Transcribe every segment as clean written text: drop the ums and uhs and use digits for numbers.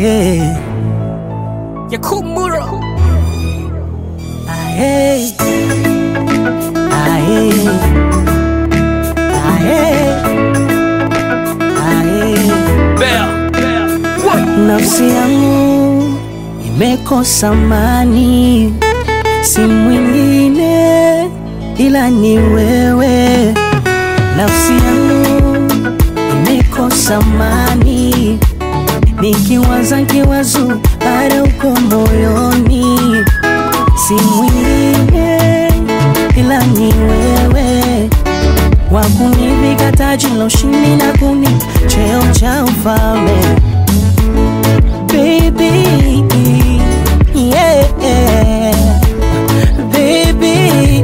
Aye, Yakumura. aye, aye, aye, aye. Nafsi yangu imekosa amani, si mwingine ila ni wewe. Nafsi yangu imekosa amani, nikiwaza kiwazo bado uko moyoni, si mwingine ila ni wewe, wakunivika taji la ushindi na kuni cheo cha ufalme. Baby, yeah, baby,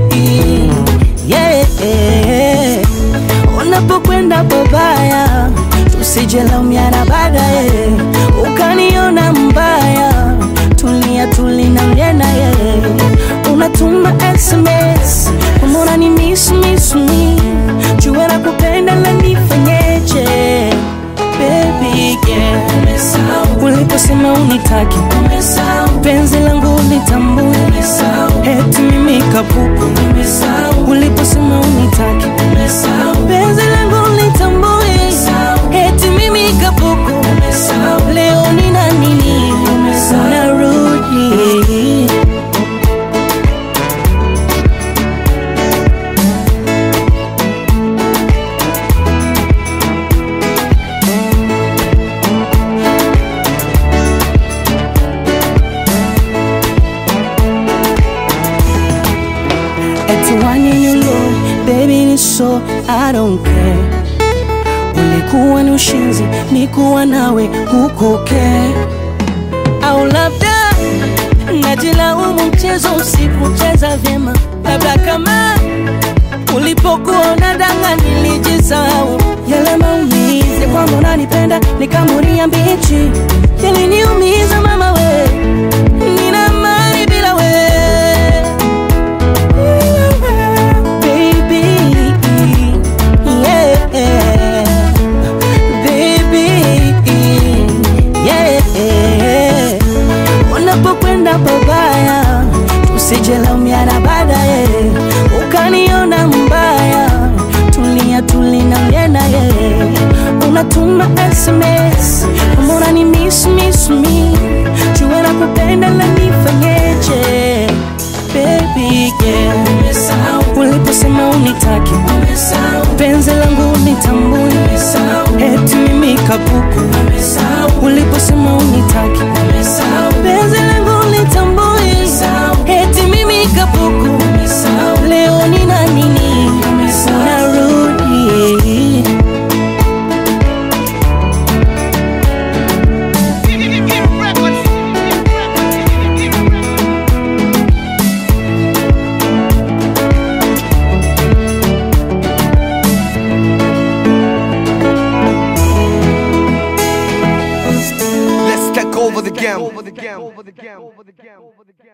yeah. Unapokwenda babaya, tusijilaumiana baadaye, ukaniona mbaya, tulia tulina mjena ye. Unatuma SMS, kumona ni miss me, jua na kupenda la nifanyeje. Baby, yeah. Uliposema unitaki, penzi langu unitambue, eti mimi kapuku. Uliposema unitaki, penzi langu unitambue, eti mimi kapuku. Leo nina nini, narudi. Baby ni so I don't care. Ulikuwa ni ushinzi, nikuwa nawe huko care. Au labda najilaumu mchezo usikucheza vyema, labda kama ulipokuwa unadanga nilijisahau. Yale maumizi kwamba unanipenda nikamuria mbichi, yaliniumiza mama we, nina mali bila we. Unapokwenda babaya, tusijilaumiana baadaye, ukaniona mbaya, tulia tulina mjena ye. Unatuma SMS, mbona ni miss me, jua na kupenda la nifanyeje. Baby, yeah. Uliposema unitaki, penzi langu unitambue, eti mimi kapuku. Uliposema unitaki, penzi langu unitambue, eti mimi kapuku. Leo nina nini, narudi. Let's take over the game.